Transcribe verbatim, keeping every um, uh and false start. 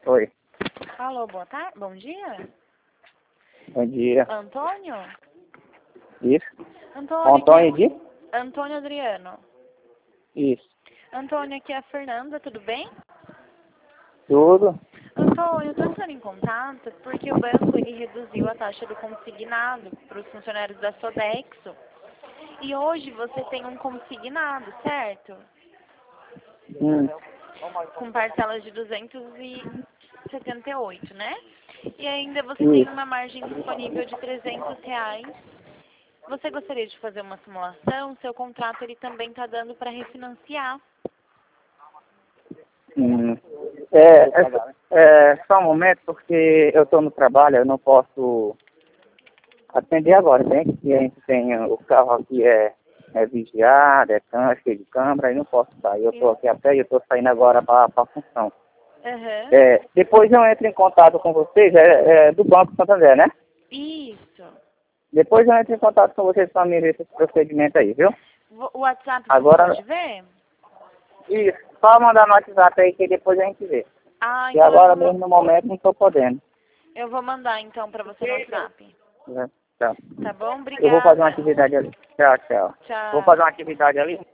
Oi. Alô, boa tarde, bom dia. Bom dia. Antônio? Isso. Antônio, Antônio aqui de? é... Antônio Adriano. Isso. Antônio, aqui é a Fernanda, tudo bem? Tudo? Antônio, eu tô entrando em contato porque o banco ele reduziu a taxa do consignado para os funcionários da Sodexo. E hoje você tem um consignado, certo? Hum. Com parcelas de duzentos e setenta e oito, né? E ainda você tem Isso. uma margem disponível de trezentos reais. Você gostaria de fazer uma simulação? Seu contrato ele também está dando para refinanciar. Hum. É, é, é, só um momento, porque eu estou no trabalho, eu não posso atender agora, bem que a gente tem o carro aqui é, é vigiado, é cã- cheio de câmera, e não posso sair. Eu estou aqui a pé e eu estou saindo agora para a função. Uhum. É, depois eu entro em contato com vocês, é, é do Banco Santander, né? Isso. Depois eu entro em contato com vocês para me ver esse procedimento aí, viu? O WhatsApp você Agora, pode ver? isso, só mandar no WhatsApp aí que depois a gente vê. Ah, E então eu agora vou, mesmo, no momento, não estou podendo. eu vou mandar então para você no WhatsApp. Né? Tchau. Tá bom? Eu vou fazer uma Obrigada. atividade ali. Tchau, tchau. Vou Tchau. fazer uma atividade ali.